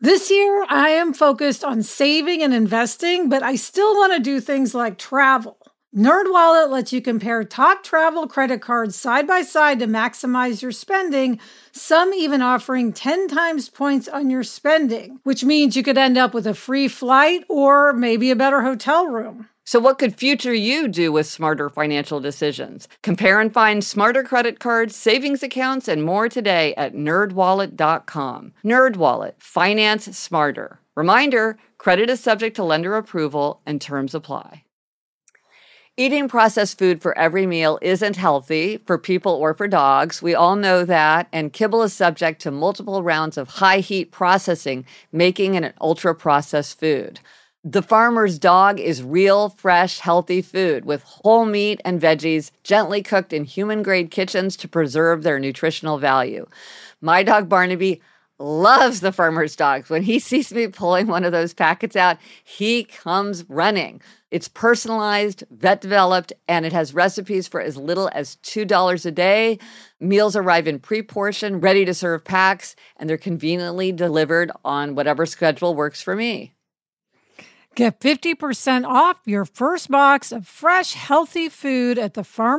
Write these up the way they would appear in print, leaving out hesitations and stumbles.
This year, I am focused on saving and investing, but I still want to do things like travel. NerdWallet lets you compare top travel credit cards side by side to maximize your spending, some even offering 10 times points on your spending, which means you could end up with a free flight or maybe a better hotel room. So what could future you do with smarter financial decisions? Compare and find smarter credit cards, savings accounts, and more today at nerdwallet.com. NerdWallet. Finance smarter. Reminder, credit is subject to lender approval and terms apply. Eating processed food for every meal isn't healthy for people or for dogs. We all know that, and kibble is subject to multiple rounds of high-heat processing, making it an ultra-processed food. The Farmer's Dog is real, fresh, healthy food with whole meat and veggies gently cooked in human-grade kitchens to preserve their nutritional value. My dog Barnaby loves the Farmer's Dogs. When he sees me pulling one of those packets out, he comes running. It's personalized, vet-developed, and it has recipes for as little as $2 a day. Meals arrive in pre-portioned, ready-to-serve packs, and they're conveniently delivered on whatever schedule works for me. Get 50% off your first box of fresh, healthy food at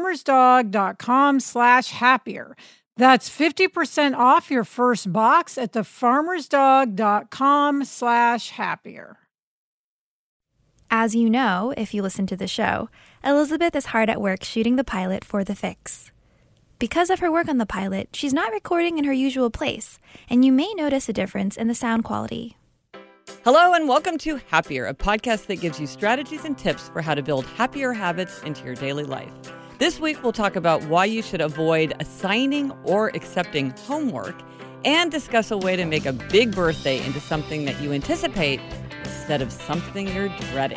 thefarmersdog.com/happier. That's 50% off your first box at thefarmersdog.com/happier. As you know, if you listen to the show, Elizabeth is hard at work shooting the pilot for The Fix. Because of her work on the pilot, she's not recording in her usual place, and you may notice a difference in the sound quality. Hello and welcome to Happier, a podcast that gives you strategies and tips for how to build happier habits into your daily life. This week, we'll talk about why you should avoid assigning or accepting homework and discuss a way to make a big birthday into something that you anticipate instead of something you're dreading.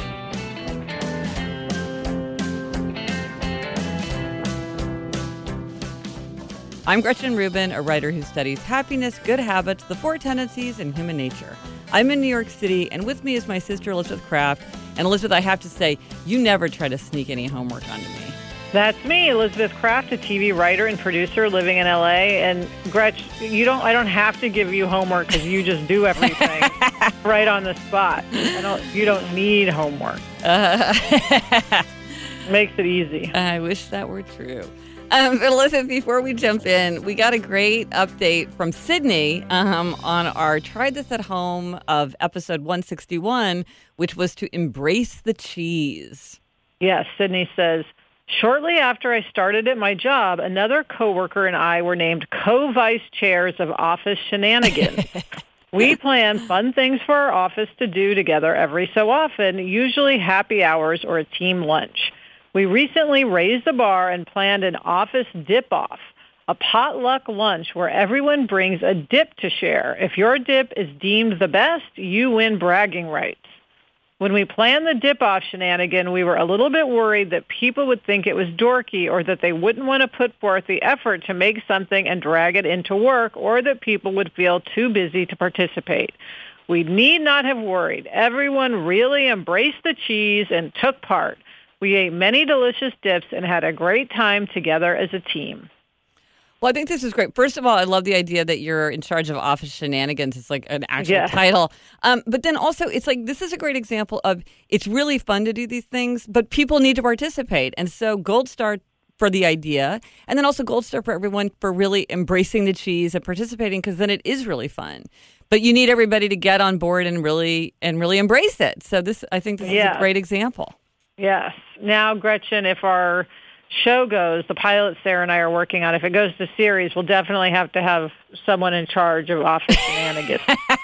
I'm Gretchen Rubin, a writer who studies happiness, good habits, the four tendencies, and human nature. I'm in New York City, and with me is my sister, Elizabeth Kraft. And Elizabeth, I have to say, you never try to sneak any homework onto me. That's me, Elizabeth Kraft, a TV writer and producer living in LA. And Gretch, I don't have to give you homework because you just do everything right on the spot. You don't need homework. Makes it easy. I wish that were true. But Elizabeth, before we jump in, we got a great update from Sydney on our Try This at Home of episode 161, which was to embrace the cheese. Yes, Sydney says, shortly after I started at my job, another coworker and I were named co-vice chairs of office shenanigans. We plan fun things for our office to do together every so often, usually happy hours or a team lunch. We recently raised the bar and planned an office dip-off, a potluck lunch where everyone brings a dip to share. If your dip is deemed the best, you win bragging rights. When we planned the dip-off shenanigan, we were a little bit worried that people would think it was dorky or that they wouldn't want to put forth the effort to make something and drag it into work, or that people would feel too busy to participate. We need not have worried. Everyone really embraced the cheese and took part. We ate many delicious dips and had a great time together as a team. Well, I think this is great. First of all, I love the idea that you're in charge of office shenanigans. It's like an actual title. But then also, it's like, this is a great example of it's really fun to do these things, but people need to participate. And so gold star for the idea, and then also gold star for everyone for really embracing the cheese and participating, because then it is really fun. But you need everybody to get on board and really embrace it. So I think this is a great example. Yes. Now, Gretchen, if our show goes, the pilot Sarah and I are working on, if it goes to series, we'll definitely have to have someone in charge of office shenanigans.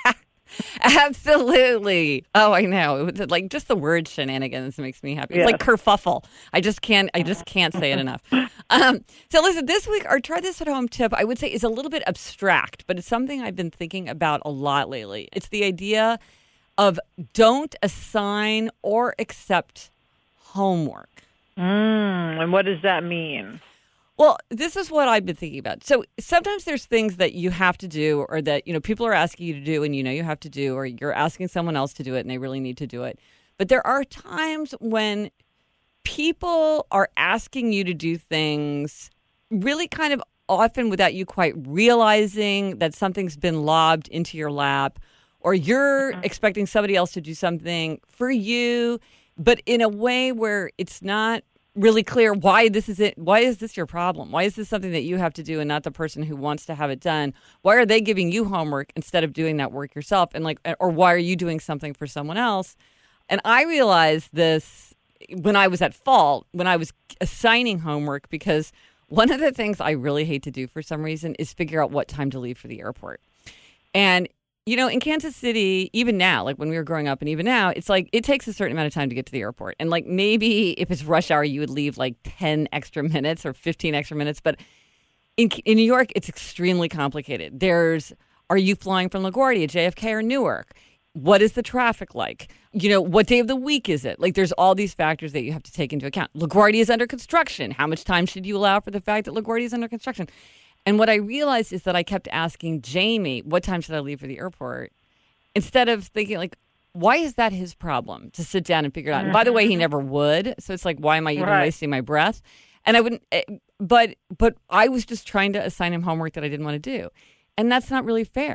Absolutely. Oh, I know. It was like just the word shenanigans makes me happy. It's like kerfuffle. I just can't say it enough. So listen, this week our Try This at Home tip, I would say, is a little bit abstract, but it's something I've been thinking about a lot lately. It's the idea of don't assign or accept homework. And what does that mean? Well, this is what I've been thinking about. So sometimes there's things that you have to do, or that, people are asking you to do and you have to do, or you're asking someone else to do it and they really need to do it. But there are times when people are asking you to do things really kind of often without you quite realizing that something's been lobbed into your lap, or you're expecting somebody else to do something for you, but in a way where it's not really clear why this is it. Why is this your problem? Why is this something that you have to do and not the person who wants to have it done? Why are they giving you homework instead of doing that work yourself? And or why are you doing something for someone else? And I realized this when I was at fault, when I was assigning homework, because one of the things I really hate to do for some reason is figure out what time to leave for the airport. And in Kansas City, even now, like when we were growing up and even now, it's like it takes a certain amount of time to get to the airport. And like maybe if it's rush hour, you would leave like 10 extra minutes or 15 extra minutes. But in New York, it's extremely complicated. Are you flying from LaGuardia, JFK, or Newark? What is the traffic like? What day of the week is it? Like there's all these factors that you have to take into account. LaGuardia is under construction. How much time should you allow for the fact that LaGuardia is under construction? And what I realized is that I kept asking Jamie, what time should I leave for the airport? Instead of thinking, like, why is that his problem to sit down and figure it out? And by the way, he never would. So it's like, why am I even wasting my breath? And I wouldn't, but I was just trying to assign him homework that I didn't want to do. And that's not really fair.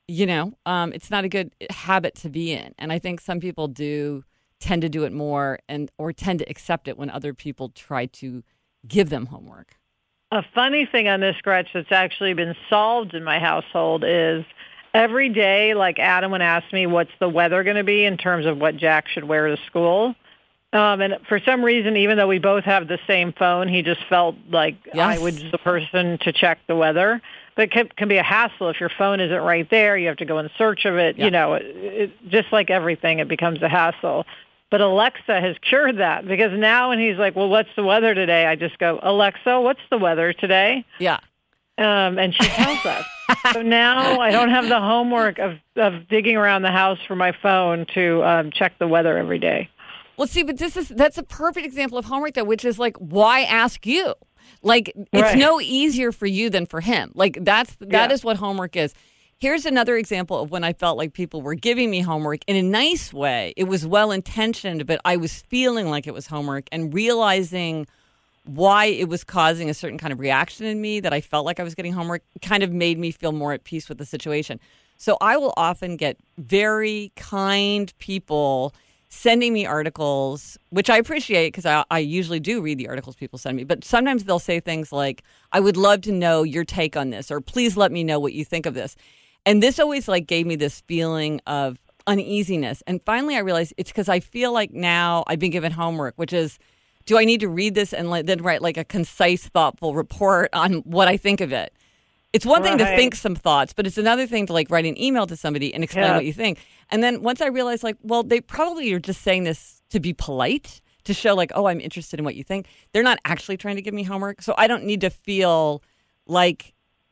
It's not a good habit to be in. And I think some people do tend to do it more or tend to accept it when other people try to give them homework. A funny thing on this, Gretch, that's actually been solved in my household is every day, like Adam would ask me, what's the weather going to be in terms of what Jack should wear to school? And for some reason, even though we both have the same phone, he just felt like I was the person to check the weather. But it can be a hassle if your phone isn't right there. You have to go in search of it. Yeah. Just like everything, it becomes a hassle. But Alexa has cured that because now when he's like, well, what's the weather today? I just go, Alexa, what's the weather today? Yeah. And she tells us. So now I don't have the homework of digging around the house for my phone to check the weather every day. Well, see, but that's a perfect example of homework, though, which is like, why ask you? Like, it's no easier for you than for him. Like, that is what homework is. Here's another example of when I felt like people were giving me homework in a nice way. It was well-intentioned, but I was feeling like it was homework and realizing why it was causing a certain kind of reaction in me that I felt like I was getting homework kind of made me feel more at peace with the situation. So I will often get very kind people sending me articles, which I appreciate because I usually do read the articles people send me. But sometimes they'll say things like, I would love to know your take on this, or please let me know what you think of this. And this always like gave me this feeling of uneasiness. And finally I realized it's because I feel like now I've been given homework, which is, do I need to read this and then write like a concise, thoughtful report on what I think of it? It's one thing to think some thoughts, but it's another thing to like write an email to somebody and explain what you think. And then once I realized like, well, they probably are just saying this to be polite, to show like, oh, I'm interested in what you think. They're not actually trying to give me homework. So I don't need to feel like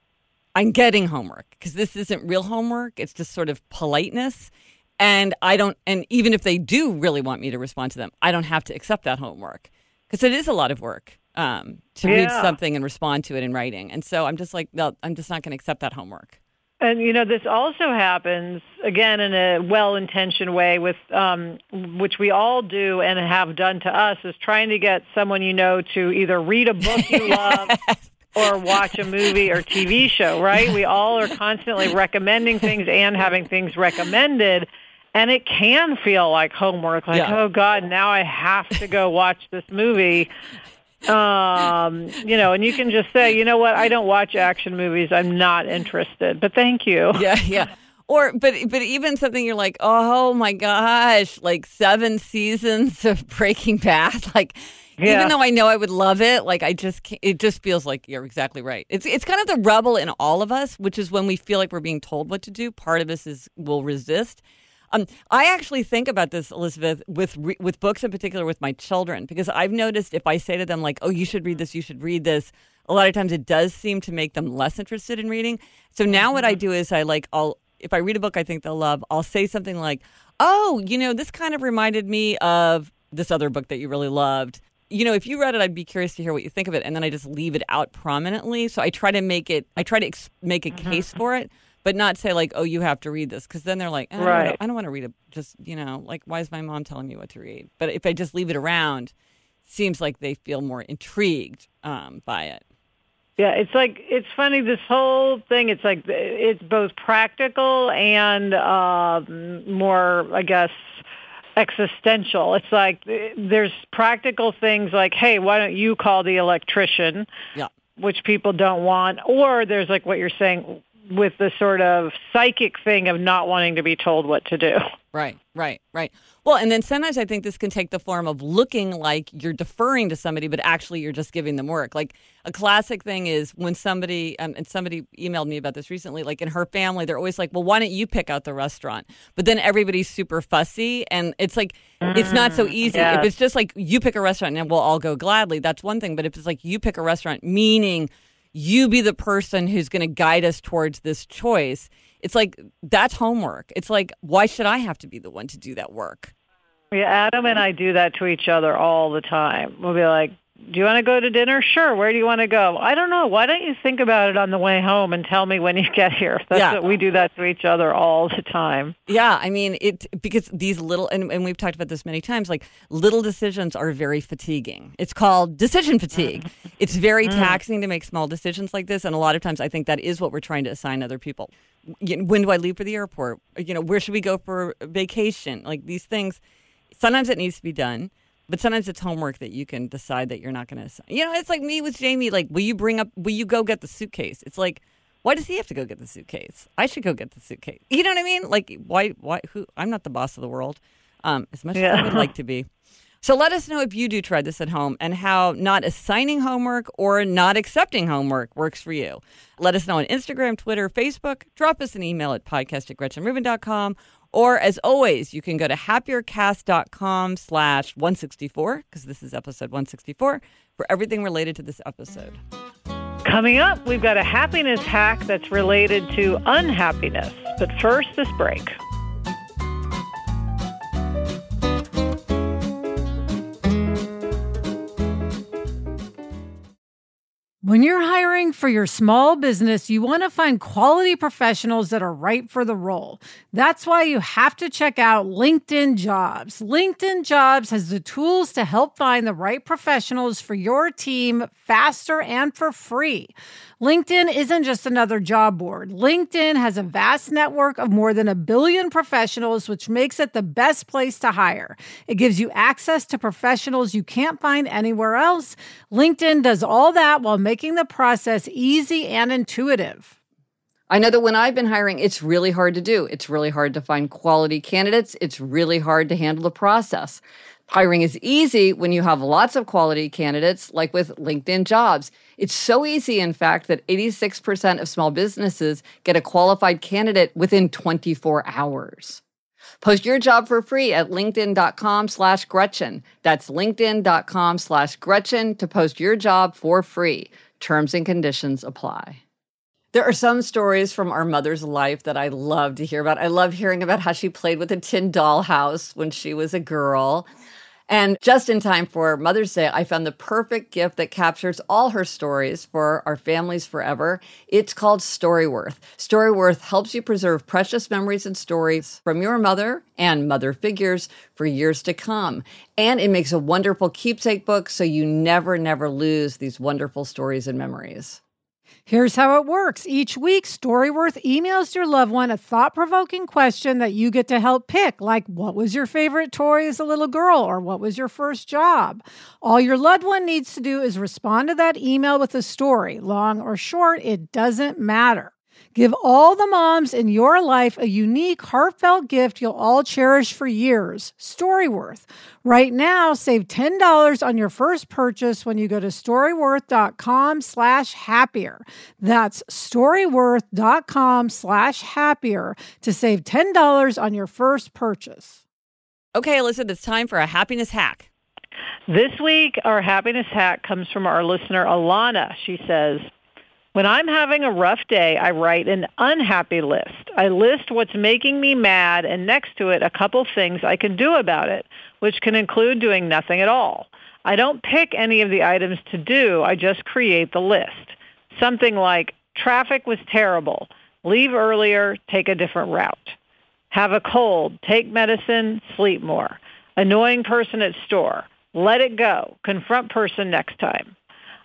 I'm getting homework because this isn't real homework. It's just sort of politeness. And even if they do really want me to respond to them, I don't have to accept that homework because it is a lot of work to read something and respond to it in writing. And so I'm just like, no, I'm just not going to accept that homework. And, this also happens, again, in a well-intentioned way with which we all do and have done to us, is trying to get someone to either read a book you love or watch a movie or TV show, right? We all are constantly recommending things and having things recommended, and it can feel like homework, like, oh, God, now I have to go watch this movie. And you can just say, you know what, I don't watch action movies. I'm not interested, but thank you. Yeah. But even something you're like, oh my gosh, like 7 seasons of Breaking Bad, like, even though I know I would love it, like I just can't, it just feels like you're exactly right. It's kind of the rebel in all of us, which is when we feel like we're being told what to do. Part of us will resist. I actually think about this, Elizabeth, with books in particular with my children, because I've noticed if I say to them like, oh, you should read this, a lot of times it does seem to make them less interested in reading. So now what I do is if I read a book I think they'll love, I'll say something like, oh, this kind of reminded me of this other book that you really loved. If you read it, I'd be curious to hear what you think of it. And then I just leave it out prominently. So I try to make a case for it, but not say like, oh, you have to read this. Because then they're like, I don't want to read it. Just, like, why is my mom telling me what to read? But if I just leave it around, seems like they feel more intrigued by it. Yeah, it's funny, this whole thing, it's like it's both practical and more, I guess, existential. It's like there's practical things like, hey, why don't you call the electrician, which people don't want, or there's like what you're saying with the sort of psychic thing of not wanting to be told what to do. Right. Well, and then sometimes I think this can take the form of looking like you're deferring to somebody, but actually you're just giving them work. Like a classic thing is when somebody, and somebody emailed me about this recently, like in her family, they're always like, well, why don't you pick out the restaurant? But then everybody's super fussy, and it's like, it's not so easy. Yes. If it's just like you pick a restaurant and we'll all go gladly, that's one thing. But if it's like you pick a restaurant, meaning you be the person who's going to guide us towards this choice, it's like, that's homework. It's like, why should I have to be the one to do that work? Yeah, Adam and I do that to each other all the time. We'll be like, do you want to go to dinner? Sure. Where do you want to go? I don't know. Why don't you think about it on the way home and tell me when you get here? That's what we do that to each other all the time. Yeah, I mean, because these little, and we've talked about this many times, like little decisions are very fatiguing. It's called decision fatigue. It's very taxing to make small decisions like this. And a lot of times I think that is what we're trying to assign other people. When do I leave for the airport? Where should we go for vacation? Like these things, sometimes it needs to be done. But sometimes it's homework that you can decide that you're not going to. It's like me with Jamie. Like, will you go get the suitcase? It's like, why does he have to go get the suitcase? I should go get the suitcase. You know what I mean? Like, why, who? I'm not the boss of the world, as much as I would like to be. So let us know if you do try this at home and how not assigning homework or not accepting homework works for you. Let us know on Instagram, Twitter, Facebook. Drop us an email at podcast@GretchenRubin.com. Or, as always, you can go to happiercast.com/164, because this is episode 164, for everything related to this episode. Coming up, we've got a happiness hack that's related to unhappiness. But first, this break. When you're hiring for your small business, you want to find quality professionals that are right for the role. That's why you have to check out LinkedIn Jobs. LinkedIn Jobs has the tools to help find the right professionals for your team faster and for free. LinkedIn isn't just another job board. LinkedIn has a vast network of more than 1 billion professionals, which makes it the best place to hire. It gives you access to professionals you can't find anywhere else. LinkedIn does all that while making the process easy and intuitive. I know that when I've been hiring, it's really hard to do. It's really hard to find quality candidates. It's really hard to handle the process. Hiring is easy when you have lots of quality candidates, like with LinkedIn Jobs. It's so easy, in fact, that 86% of small businesses get a qualified candidate within 24 hours. Post your job for free at linkedin.com/Gretchen. That's linkedin.com/Gretchen to post your job for free. Terms and conditions apply. There are some stories from our mother's life that I love to hear about. I love hearing about how she played with a tin dollhouse when she was a girl. And just in time for Mother's Day, I found the perfect gift that captures all her stories for our families forever. It's called Storyworth. Storyworth helps you preserve precious memories and stories from your mother and mother figures for years to come. And it makes a wonderful keepsake book so you never lose these wonderful stories and memories. Here's how it works. Each week, Storyworth emails your loved one a thought-provoking question that you get to help pick, like what was your favorite toy as a little girl, or what was your first job? All your loved one needs to do is respond to that email with a story. Long or short, it doesn't matter. Give all the moms in your life a unique, heartfelt gift you'll all cherish for years. Storyworth. Right now, save $10 on your first purchase when you go to storyworth.com/happier. That's storyworth.com/happier to save $10 on your first purchase. Okay, Alyssa, it's time for a happiness hack. This week, our happiness hack comes from our listener, Alana. She says, when I'm having a rough day, I write an unhappy list. I list what's making me mad and next to it a couple things I can do about it, which can include doing nothing at all. I don't pick any of the items to do. I just create the list. Something like traffic was terrible, leave earlier, take a different route. Have a cold, take medicine, sleep more. Annoying person at store, let it go, confront person next time.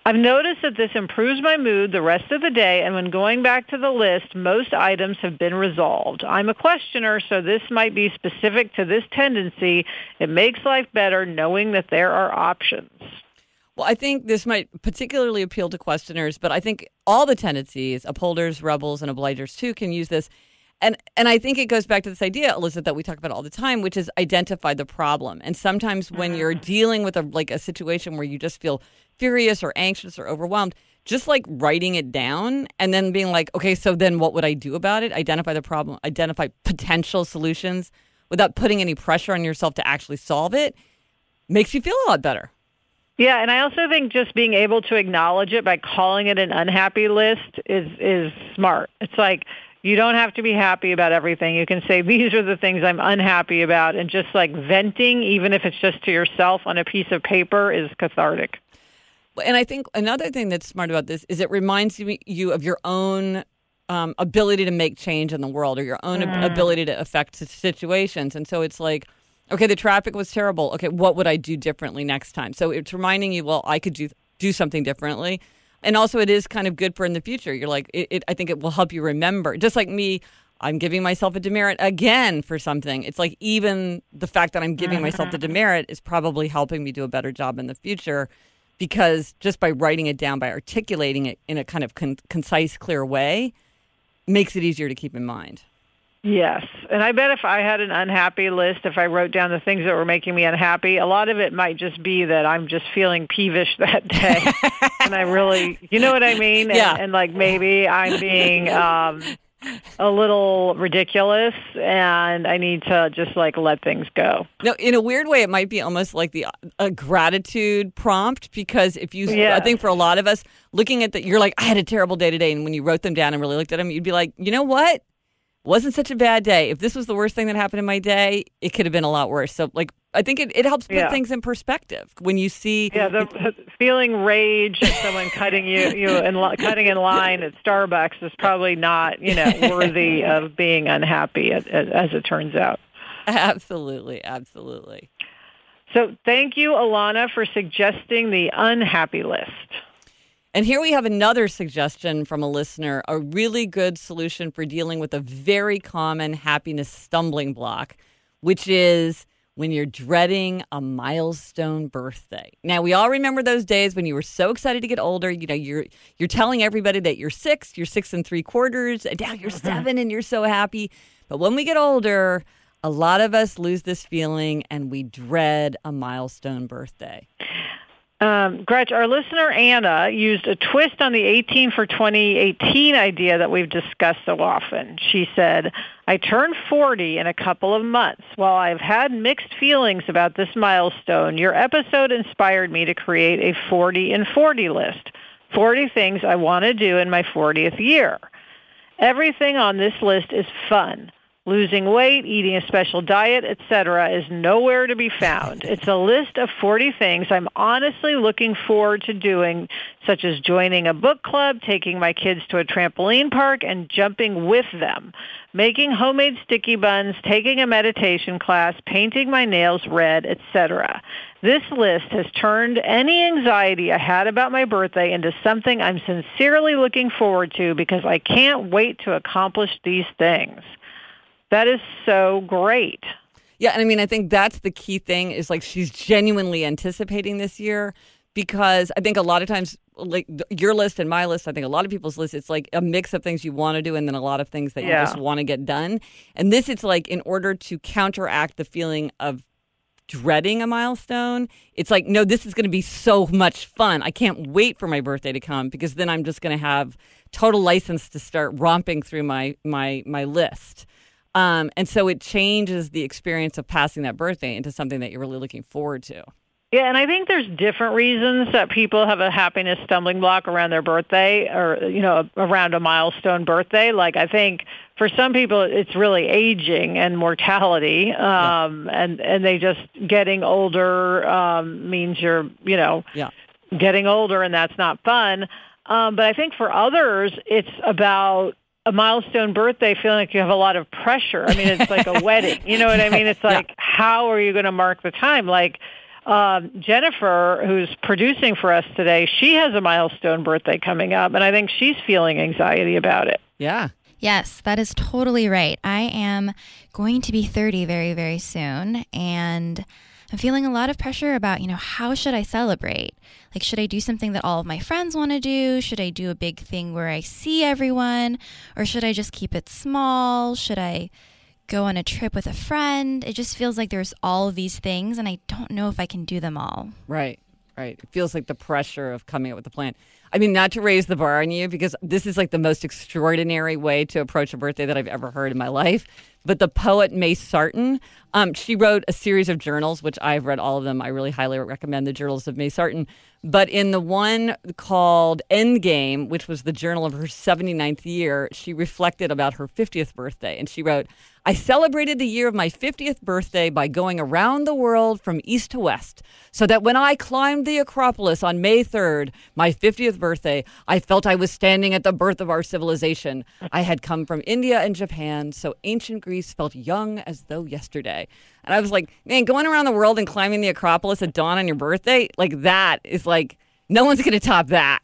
I've noticed that this improves my mood the rest of the day, and when going back to the list, most items have been resolved. I'm a questioner, so this might be specific to this tendency. It makes life better knowing that there are options. Well, I think this might particularly appeal to questioners, but I think all the tendencies, upholders, rebels, and obligers too, can use this. And I think it goes back to this idea, Elizabeth, that we talk about all the time, which is identify the problem. And sometimes when you're dealing with a situation where you just feel furious or anxious or overwhelmed, just like writing it down and then being like, okay, so then what would I do about it? Identify the problem, identify potential solutions without putting any pressure on yourself to actually solve it makes you feel a lot better. Yeah, and I also think just being able to acknowledge it by calling it an unhappy list is smart. It's like, you don't have to be happy about everything. You can say, these are the things I'm unhappy about, and just like venting, even if it's just to yourself on a piece of paper, is cathartic. And I think another thing that's smart about this is it reminds you of your own ability to make change in the world, or your own ability to affect situations. And so it's like, okay, the traffic was terrible. Okay, what would I do differently next time? So it's reminding you, well, I could do something differently. And also it is kind of good for in the future. You're like, I think it will help you remember. Just like me, I'm giving myself a demerit again for something. It's like even the fact that I'm giving myself the demerit is probably helping me do a better job in the future, because just by writing it down, by articulating it in a kind of concise, clear way, makes it easier to keep in mind. Yes. And I bet if I had an unhappy list, if I wrote down the things that were making me unhappy, a lot of it might just be that I'm just feeling peevish that day. And I really, you know what I mean? Yeah. And like maybe I'm being a little ridiculous and I need to just like let things go. No, in a weird way, it might be almost like a gratitude prompt, because if you, I think for a lot of us, looking at you're like, I had a terrible day today. And when you wrote them down and really looked at them, you'd be like, you know what? Wasn't such a bad day. If this was the worst thing that happened in my day, it could have been a lot worse. So, like, I think it helps put things in perspective when you see. Yeah, the feeling rage at someone cutting cutting in line at Starbucks is probably not, worthy of being unhappy, as it turns out. Absolutely, absolutely. So, thank you, Alana, for suggesting the unhappy list. And here we have another suggestion from a listener, a really good solution for dealing with a very common happiness stumbling block, which is when you're dreading a milestone birthday. Now, we all remember those days when you were so excited to get older. You're telling everybody that you're 6 3/4, and now you're 7 and you're so happy. But when we get older, a lot of us lose this feeling and we dread a milestone birthday. Gretch, our listener Anna used a twist on the 18 for 2018 idea that we've discussed so often. She said, I turn 40 in a couple of months. While I've had mixed feelings about this milestone, your episode inspired me to create a 40 in 40 list. 40 things I want to do in my 40th year. Everything on this list is fun. Losing weight, eating a special diet, etc. is nowhere to be found. It's a list of 40 things I'm honestly looking forward to doing, such as joining a book club, taking my kids to a trampoline park, and jumping with them, making homemade sticky buns, taking a meditation class, painting my nails red, etc. This list has turned any anxiety I had about my birthday into something I'm sincerely looking forward to because I can't wait to accomplish these things. That is so great. Yeah, and I mean, I think that's the key thing is like she's genuinely anticipating this year, because I think a lot of times, like your list and my list, I think a lot of people's list, it's like a mix of things you want to do and then a lot of things that you just want to get done. And this, it's like in order to counteract the feeling of dreading a milestone, it's like, no, this is going to be so much fun. I can't wait for my birthday to come, because then I'm just going to have total license to start romping through my list. And so it changes the experience of passing that birthday into something that you're really looking forward to. Yeah, and I think there's different reasons that people have a happiness stumbling block around their birthday, or, around a milestone birthday. Like, I think for some people it's really aging and mortality, and they just getting older means you're, getting older, and that's not fun. But I think for others, it's about a milestone birthday feeling like you have a lot of pressure. I mean, it's like a wedding. You know what I mean? It's like, how are you going to mark the time? Like, Jennifer, who's producing for us today, she has a milestone birthday coming up, and I think she's feeling anxiety about it. Yeah. Yes, that is totally right. I am going to be 30 very, very soon, and I'm feeling a lot of pressure about, how should I celebrate? Like, should I do something that all of my friends want to do? Should I do a big thing where I see everyone? Or should I just keep it small? Should I go on a trip with a friend? It just feels like there's all of these things, and I don't know if I can do them all. Right. It feels like the pressure of coming up with a plan. I mean, not to raise the bar on you, because this is like the most extraordinary way to approach a birthday that I've ever heard in my life. But the poet May Sarton, she wrote a series of journals, which I've read all of them. I really highly recommend the journals of May Sarton. But in the one called Endgame, which was the journal of her 79th year, she reflected about her 50th birthday. And she wrote, I celebrated the year of my 50th birthday by going around the world from east to west, so that when I climbed the Acropolis on May 3rd, my 50th birthday, I felt I was standing at the birth of our civilization. I had come from India and Japan, so ancient Greece felt young as though yesterday. And I was like, man, going around the world and climbing the Acropolis at dawn on your birthday, like that is like, no one's going to top that.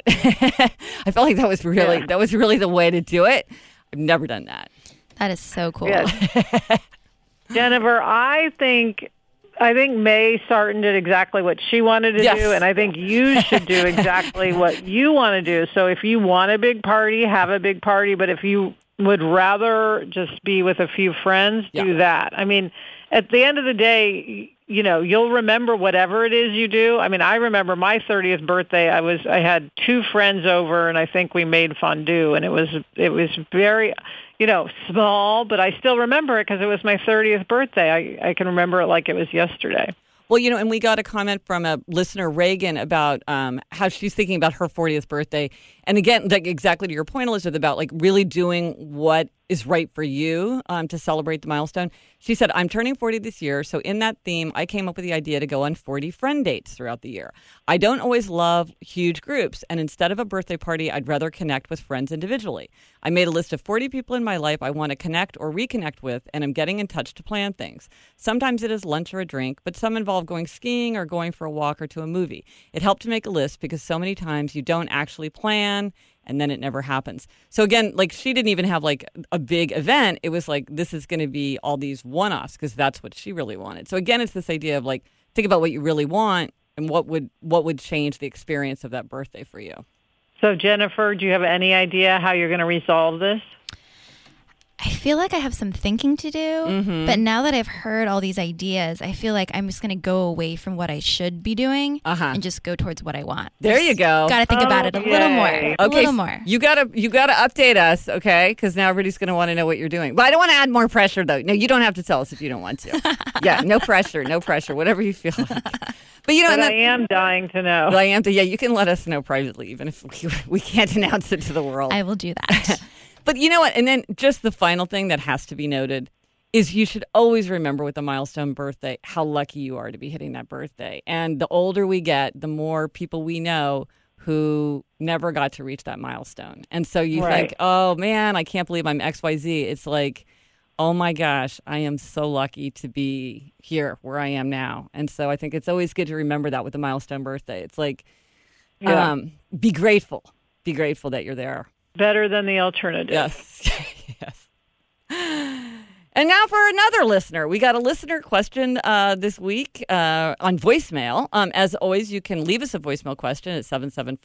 I felt like that was really the way to do it. I've never done that. That is so cool. Yes. Jennifer, I think May Sarton did exactly what she wanted to do, and I think you should do exactly what you want to do. So if you want a big party, have a big party, but if you would rather just be with a few friends, do that. I mean, at the end of the day, you'll remember whatever it is you do. I mean, I remember my 30th birthday, I had 2 friends over, and I think we made fondue, and it was very, small, but I still remember it because it was my 30th birthday. I can remember it like it was yesterday. Well, and we got a comment from a listener, Reagan, about how she's thinking about her 40th birthday. And again, like exactly to your point, Elizabeth, about like really doing what is right for you to celebrate the milestone. She said, I'm turning 40 this year, so in that theme, I came up with the idea to go on 40 friend dates throughout the year. I don't always love huge groups, and instead of a birthday party, I'd rather connect with friends individually. I made a list of 40 people in my life I want to connect or reconnect with, and I'm getting in touch to plan things. Sometimes it is lunch or a drink, but some involve going skiing or going for a walk or to a movie. It helped to make a list because so many times you don't actually plan, and then it never happens. So again, like she didn't even have like a big event. It was like, this is going to be all these one-offs because that's what she really wanted. So again, it's this idea of like, think about what you really want and what would change the experience of that birthday for you. So Jennifer, do you have any idea how you're going to resolve this? I feel like I have some thinking to do, but now that I've heard all these ideas, I feel like I'm just going to go away from what I should be doing and just go towards what I want. There you go. Got to think about it a little more. Okay, a little more. You gotta update us, okay? Because now everybody's going to want to know what you're doing. But I don't want to add more pressure, though. No, you don't have to tell us if you don't want to. Yeah, no pressure, whatever you feel like. But I am dying to know. Yeah, you can let us know privately, even if we can't announce it to the world. I will do that. But you know what? And then just the final thing that has to be noted is you should always remember with a milestone birthday how lucky you are to be hitting that birthday. And the older we get, the more people we know who never got to reach that milestone. And so you think, oh, man, I can't believe I'm XYZ. It's like, oh, my gosh, I am so lucky to be here where I am now. And so I think it's always good to remember that with a milestone birthday. It's like, be grateful. Be grateful that you're there. Better than the alternative. Yes. Yes. And now for another listener. We got a listener question this week on voicemail. As always, you can leave us a voicemail question at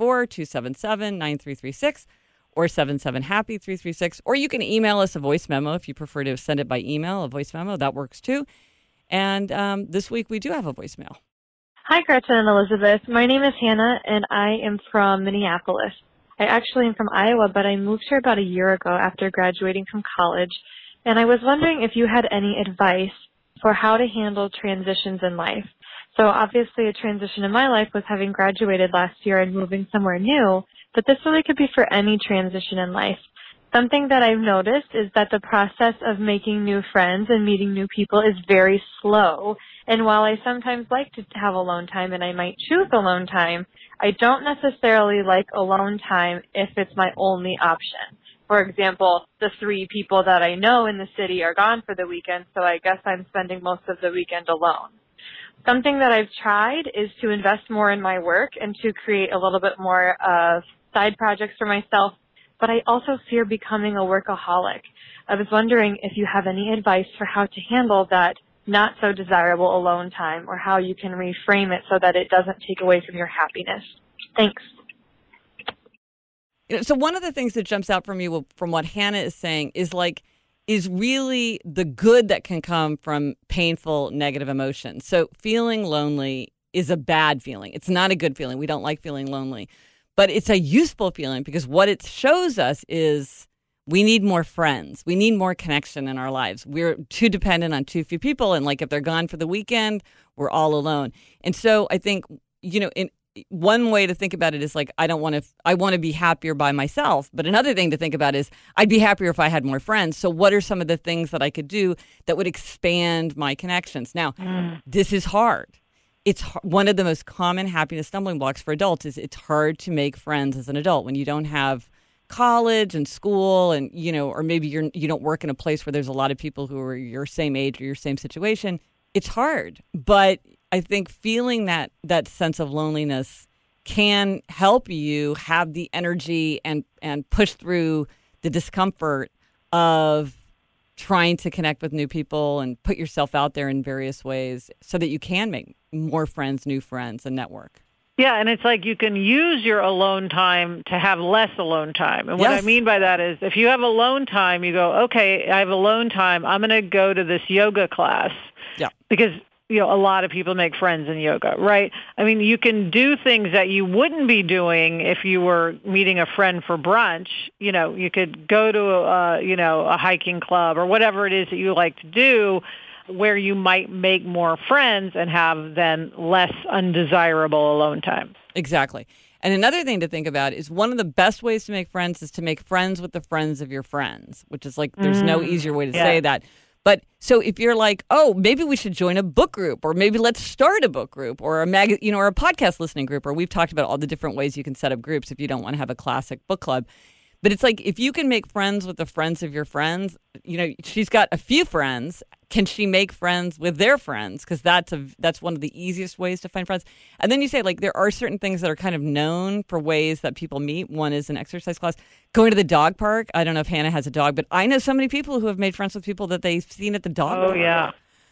774-277-9336 or 77-HAPPY-336. Or you can email us a voice memo if you prefer to send it by email, a voice memo. That works too. And this week we do have a voicemail. Hi, Gretchen and Elizabeth. My name is Hannah, and I am from Minneapolis. I actually am from Iowa, but I moved here about a year ago after graduating from college, and I was wondering if you had any advice for how to handle transitions in life. So obviously a transition in my life was having graduated last year and moving somewhere new, but this really could be for any transition in life. Something that I've noticed is that the process of making new friends and meeting new people is very slow. And while I sometimes like to have alone time and I might choose alone time, I don't necessarily like alone time if it's my only option. For example, the 3 people that I know in the city are gone for the weekend, so I guess I'm spending most of the weekend alone. Something that I've tried is to invest more in my work and to create a little bit more of side projects for myself, but I also fear becoming a workaholic. I was wondering if you have any advice for how to handle that not so desirable alone time, or how you can reframe it so that it doesn't take away from your happiness. Thanks. So one of the things that jumps out from you from what Hannah is saying is really the good that can come from painful, negative emotions. So feeling lonely is a bad feeling. It's not a good feeling. We don't like feeling lonely. But it's a useful feeling because what it shows us is we need more friends. We need more connection in our lives. We're too dependent on too few people. And like if they're gone for the weekend, we're all alone. And so I think, in one way to think about it is like, I want to be happier by myself. But another thing to think about is I'd be happier if I had more friends. So what are some of the things that I could do that would expand my connections? Now, this is hard. It's one of the most common happiness stumbling blocks for adults is it's hard to make friends as an adult when you don't have college and school and, or maybe you don't work in a place where there's a lot of people who are your same age or your same situation. It's hard. But I think feeling that sense of loneliness can help you have the energy and push through the discomfort of trying to connect with new people and put yourself out there in various ways so that you can make more friends, new friends, and network. Yeah, and it's like you can use your alone time to have less alone time. And what I mean by that is if you have alone time, you go, okay, I have alone time. I'm going to go to this yoga class. Yeah. Because a lot of people make friends in yoga, right? I mean, you can do things that you wouldn't be doing if you were meeting a friend for brunch. You could go to a hiking club or whatever it is that you like to do where you might make more friends and have then less undesirable alone time. Exactly. And another thing to think about is one of the best ways to make friends is to make friends with the friends of your friends, which is like there's no easier way to say that. But so if you're like, oh, maybe we should join a book group, or maybe let's start a book group, or a or a podcast listening group, or we've talked about all the different ways you can set up groups if you don't want to have a classic book club. But it's like if you can make friends with the friends of your friends, she's got a few friends. Can she make friends with their friends? Because that's one of the easiest ways to find friends. And then you say, like, there are certain things that are kind of known for ways that people meet. One is an exercise class. Going to the dog park. I don't know if Hannah has a dog, but I know so many people who have made friends with people that they've seen at the dog park. Oh, yeah.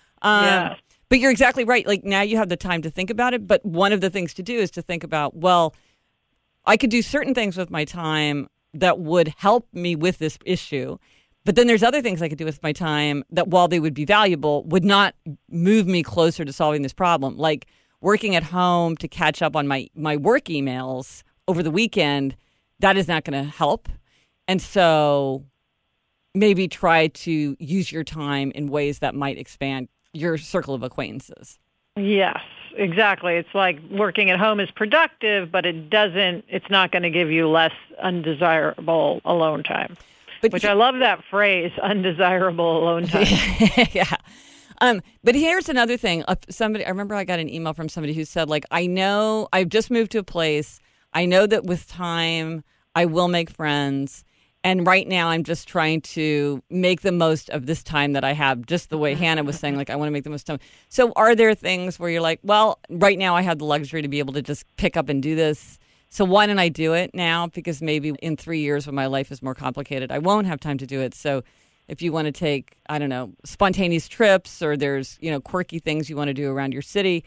But you're exactly right. Like, now you have the time to think about it. But one of the things to do is to think about, well, I could do certain things with my time that would help me with this issue. But then there's other things I could do with my time that, while they would be valuable, would not move me closer to solving this problem. Like working at home to catch up on my work emails over the weekend, that is not going to help. And so maybe try to use your time in ways that might expand your circle of acquaintances. Yes, exactly. It's like working at home is productive, but it's not going to give you less undesirable alone time. Which I love that phrase, undesirable alone time. Yeah. But here's another thing. I remember I got an email from somebody who said, like, I know I've just moved to a place. I know that with time I will make friends. And right now I'm just trying to make the most of this time that I have, just the way Hannah was saying, like, I want to make the most time. So are there things where you're like, well, right now I have the luxury to be able to just pick up and do this. So why don't I do it now? Because maybe in 3 years when my life is more complicated, I won't have time to do it. So if you want to take, I don't know, spontaneous trips, or there's, quirky things you want to do around your city,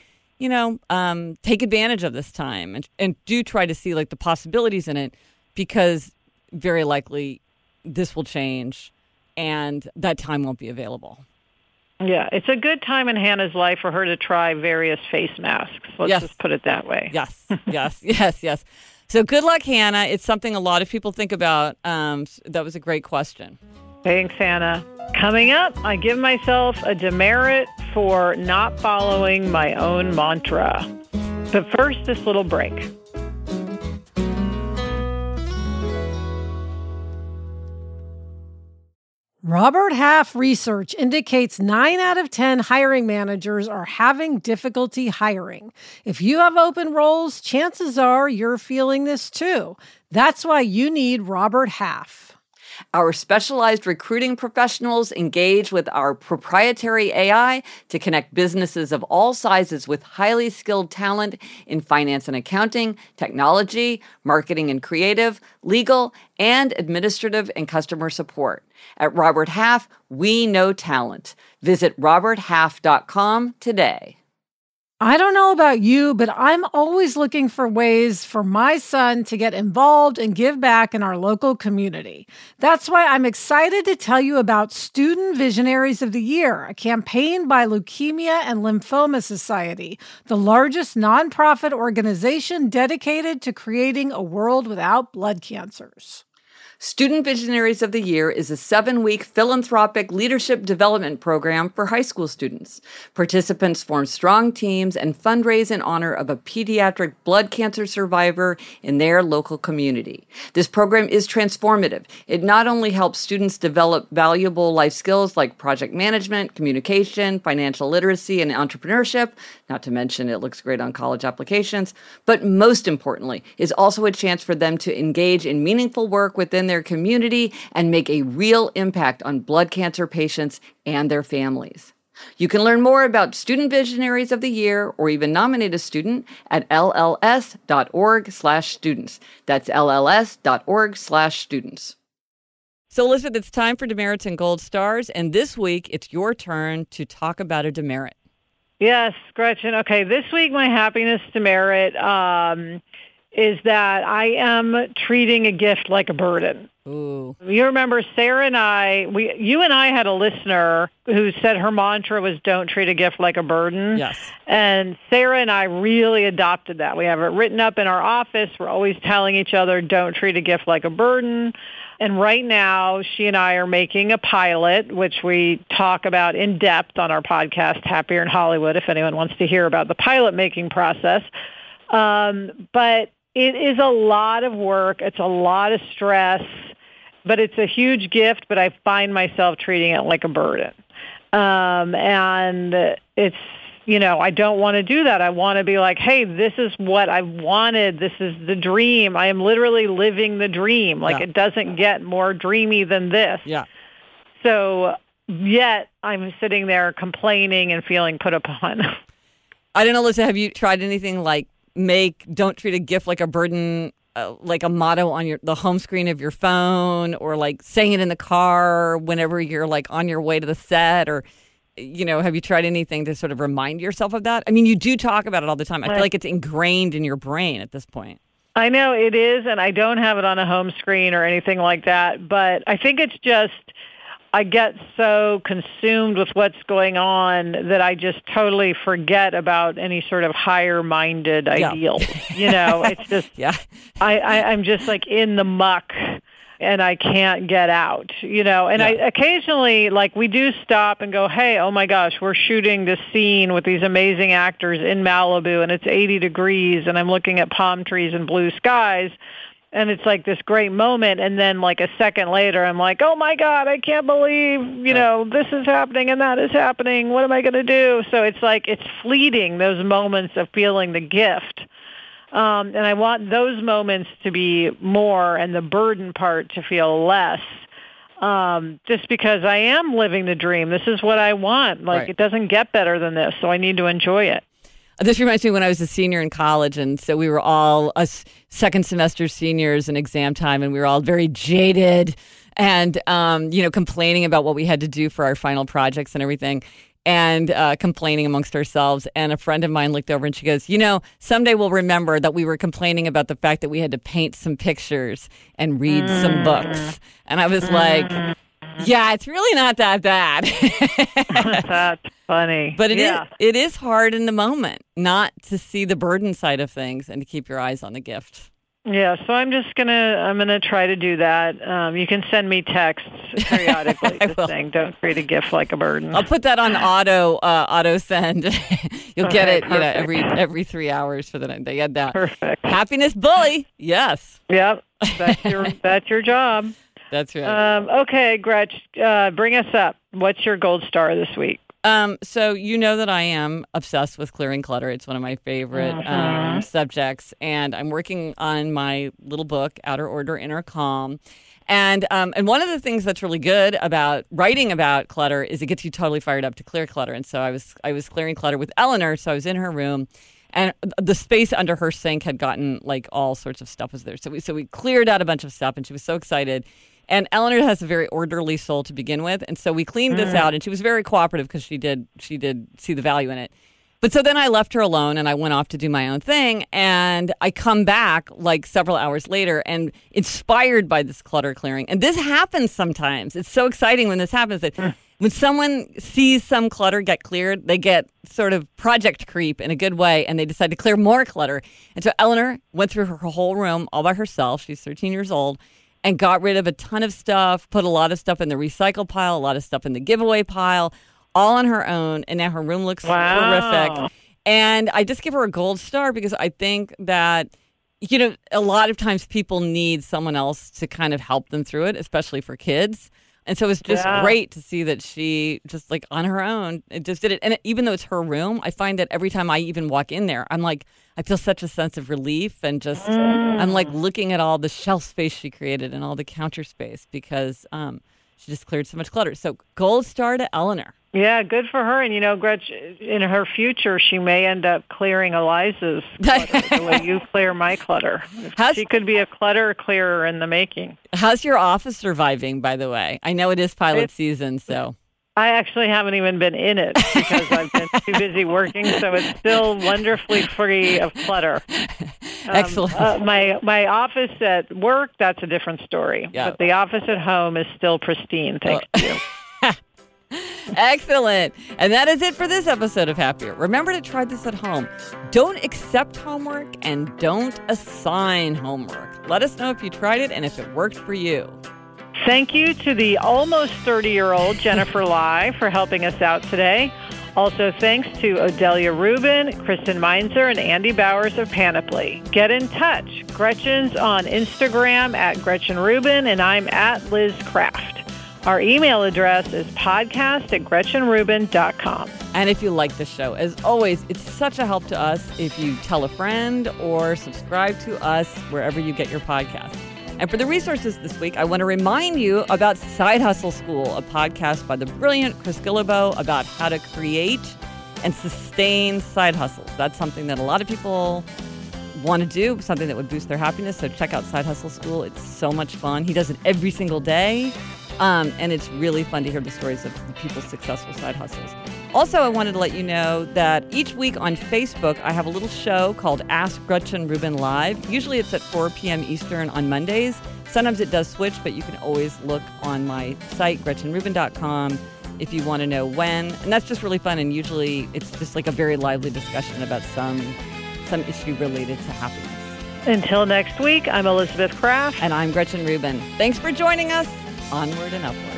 take advantage of this time and do try to see like the possibilities in it, because very likely this will change and that time won't be available. Yeah, it's a good time in Hannah's life for her to try various face masks. Let's just put it that way. Yes. So good luck, Hannah. It's something a lot of people think about. That was a great question. Thanks, Hannah. Coming up, I give myself a demerit for not following my own mantra. But first, this little break. Robert Half research indicates 9 out of 10 hiring managers are having difficulty hiring. If you have open roles, chances are you're feeling this too. That's why you need Robert Half. Our specialized recruiting professionals engage with our proprietary AI to connect businesses of all sizes with highly skilled talent in finance and accounting, technology, marketing and creative, legal, and administrative and customer support. At Robert Half, we know talent. Visit roberthalf.com today. I don't know about you, but I'm always looking for ways for my son to get involved and give back in our local community. That's why I'm excited to tell you about Student Visionaries of the Year, a campaign by Leukemia and Lymphoma Society, the largest nonprofit organization dedicated to creating a world without blood cancers. Student Visionaries of the Year is a 7-week philanthropic leadership development program for high school students. Participants form strong teams and fundraise in honor of a pediatric blood cancer survivor in their local community. This program is transformative. It not only helps students develop valuable life skills like project management, communication, financial literacy, and entrepreneurship, not to mention it looks great on college applications, but most importantly, is also a chance for them to engage in meaningful work within their community and make a real impact on blood cancer patients and their families. You can learn more about Student Visionaries of the Year or even nominate a student at lls.org/students. That's lls.org/students. So, Elizabeth, it's time for demerits and gold stars, and this week it's your turn to talk about a demerit. Yes, Gretchen. Okay, this week my happiness demerit is that I am treating a gift like a burden. Ooh. You remember Sarah and you and I had a listener who said her mantra was don't treat a gift like a burden. Yes. And Sarah and I really adopted that. We have it written up in our office. We're always telling each other don't treat a gift like a burden. And right now, she and I are making a pilot, which we talk about in depth on our podcast, Happier in Hollywood, if anyone wants to hear about the pilot making process. But it is a lot of work. It's a lot of stress, but it's a huge gift, but I find myself treating it like a burden. And it's, I don't want to do that. I want to be like, hey, this is what I wanted. This is the dream. I am literally living the dream. Like, It doesn't get more dreamy than this. Yeah. So yet I'm sitting there complaining and feeling put upon. I don't know, Lisa, have you tried anything like don't treat a gift like a burden, like a motto on the home screen of your phone, or like saying it in the car whenever you're like on your way to the set, or, have you tried anything to sort of remind yourself of that? I mean, you do talk about it all the time. I feel like it's ingrained in your brain at this point. I know it is, and I don't have it on a home screen or anything like that, but I think it's just I get so consumed with what's going on that I just totally forget about any sort of higher-minded ideal. It's just, I'm just like in the muck and I can't get out, and I occasionally, like, we do stop and go, hey, oh my gosh, we're shooting this scene with these amazing actors in Malibu and it's 80 degrees and I'm looking at palm trees and blue skies. And it's like this great moment, and then like a second later, I'm like, oh my God, I can't believe, this is happening and that is happening. What am I going to do? So it's like, it's fleeting, those moments of feeling the gift. And I want those moments to be more and the burden part to feel less, just because I am living the dream. This is what I want. Like, It doesn't get better than this, so I need to enjoy it. This reminds me when I was a senior in college, and so we were all us second semester seniors in exam time, and we were all very jaded and, complaining about what we had to do for our final projects and everything, and complaining amongst ourselves. And a friend of mine looked over and she goes, someday we'll remember that we were complaining about the fact that we had to paint some pictures and read some books. And I was like, yeah, it's really not that bad. That's funny. But it is hard in the moment not to see the burden side of things and to keep your eyes on the gift. Yeah, so I'm gonna try to do that. You can send me texts periodically just saying, don't treat a gift like a burden. I'll put that on auto send. You'll get it, every 3 hours for the night. They get that. Perfect. Happiness bully. Yes. Yep. That's your job. That's right. Okay, Gretch, bring us up. What's your gold star this week? So that I am obsessed with clearing clutter. It's one of my favorite subjects, and I'm working on my little book, Outer Order, Inner Calm. And one of the things that's really good about writing about clutter is it gets you totally fired up to clear clutter. And so I was clearing clutter with Eleanor. So I was in her room, and the space under her sink had gotten like all sorts of stuff was there. So we cleared out a bunch of stuff, and she was so excited. And Eleanor has a very orderly soul to begin with, and so we cleaned this out, and she was very cooperative because she did see the value in it. But so then I left her alone and I went off to do my own thing, and I come back like several hours later and inspired by this clutter clearing. And this happens sometimes. It's so exciting when this happens that when someone sees some clutter get cleared, they get sort of project creep in a good way, and they decide to clear more clutter. And so Eleanor went through her whole room all by herself. She's 13 years old. And got rid of a ton of stuff, put a lot of stuff in the recycle pile, a lot of stuff in the giveaway pile, all on her own, and now her room looks terrific. And I just give her a gold star because I think that, a lot of times people need someone else to kind of help them through it, especially for kids. And so it was just great to see that she just like on her own, it just did it. And even though it's her room, I find that every time I even walk in there, I'm like, I feel such a sense of relief and just, I'm like looking at all the shelf space she created and all the counter space because she just cleared so much clutter. So gold star to Eleanor. Yeah, good for her. And, Gretchen, in her future, she may end up clearing Eliza's clutter the way you clear my clutter. She could be a clutter clearer in the making. How's your office surviving, by the way? I know it is pilot season, so. I actually haven't even been in it because I've been too busy working, so it's still wonderfully free of clutter. Excellent. My office at work, that's a different story. Yeah. But the office at home is still pristine, thank you. Excellent. And that is it for this episode of Happier. Remember to try this at home. Don't accept homework and don't assign homework. Let us know if you tried it and if it worked for you. Thank you to the almost 30-year-old Jennifer Lai for helping us out today. Also, thanks to Odelia Rubin, Kristen Meinzer, and Andy Bowers of Panoply. Get in touch. Gretchen's on Instagram at Gretchen Rubin, and I'm at Liz Craft. Our email address is podcast@GretchenRubin.com. And if you like the show, as always, it's such a help to us if you tell a friend or subscribe to us wherever you get your podcast. And for the resources this week, I want to remind you about Side Hustle School, a podcast by the brilliant Chris Guillebeau about how to create and sustain side hustles. That's something that a lot of people want to do, something that would boost their happiness. So check out Side Hustle School. It's so much fun. He does it every single day. And it's really fun to hear the stories of people's successful side hustles. Also, I wanted to let you know that each week on Facebook, I have a little show called Ask Gretchen Rubin Live. Usually it's at 4 p.m. Eastern on Mondays. Sometimes it does switch, but you can always look on my site, GretchenRubin.com, if you want to know when. And that's just really fun. And usually it's just like a very lively discussion about some issue related to happiness. Until next week, I'm Elizabeth Craft. And I'm Gretchen Rubin. Thanks for joining us. Onward and upward.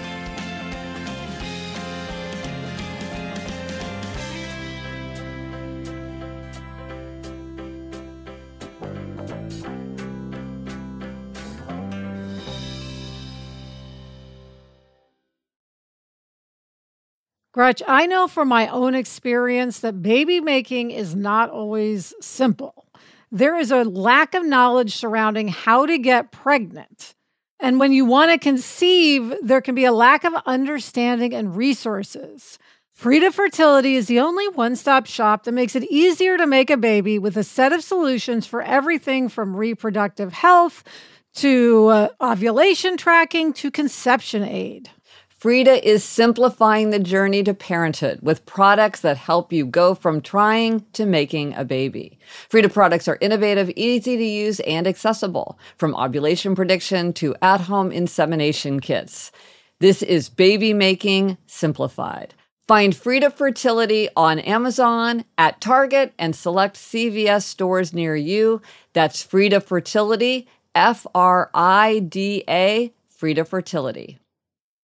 Gretch, I know from my own experience that baby making is not always simple. There is a lack of knowledge surrounding how to get pregnant. And when you want to conceive, there can be a lack of understanding and resources. Frida Fertility is the only one-stop shop that makes it easier to make a baby with a set of solutions for everything from reproductive health to ovulation tracking to conception aid. Frida is simplifying the journey to parenthood with products that help you go from trying to making a baby. Frida products are innovative, easy to use, and accessible, from ovulation prediction to at-home insemination kits. This is baby making simplified. Find Frida Fertility on Amazon, at Target, and select CVS stores near you. That's Frida Fertility, Frida, Frida Fertility.